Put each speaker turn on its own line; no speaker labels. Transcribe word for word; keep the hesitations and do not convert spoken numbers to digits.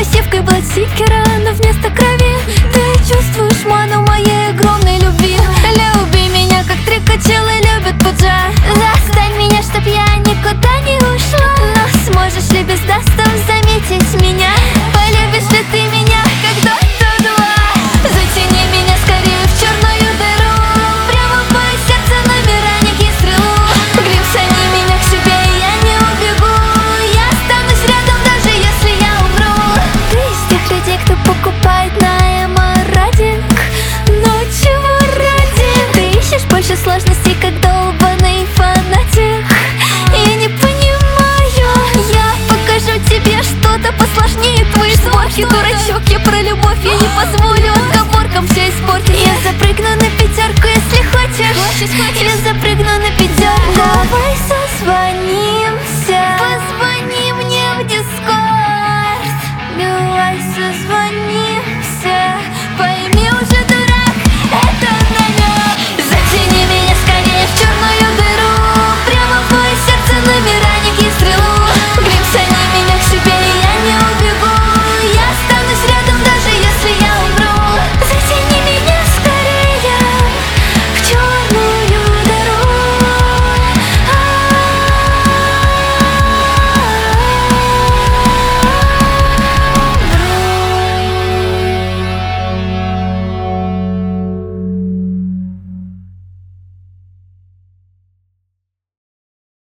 севкой блэксикера, но вместо крови ты чувствуешь ману моей огромной любви. Люби меня, как три качелы любят пуджа. Застань меня, чтоб я никуда не ушла. Но сможешь ли без дастов заметить меня? Полюбишь ли ты меня, как доктор два? Затяни меня скорее в черную дыру, прямо в мое сердце номера неги стрелу. Глимсани меня к себе, и я не убегу. Я останусь рядом, даже если я умру. Ты из тех людей, кто покупает на эморадик. Но чего ради? Ты ищешь больше сложностей, как долбаный фанатик. Я не понимаю. Я покажу тебе что-то посложнее твои сводки. Дурачок, я про любовь, я не позволю отговоркам все испортить. Я запрыгну на пятерку, если хочешь. Я запрыгну на пятерку. Давай созвонимся.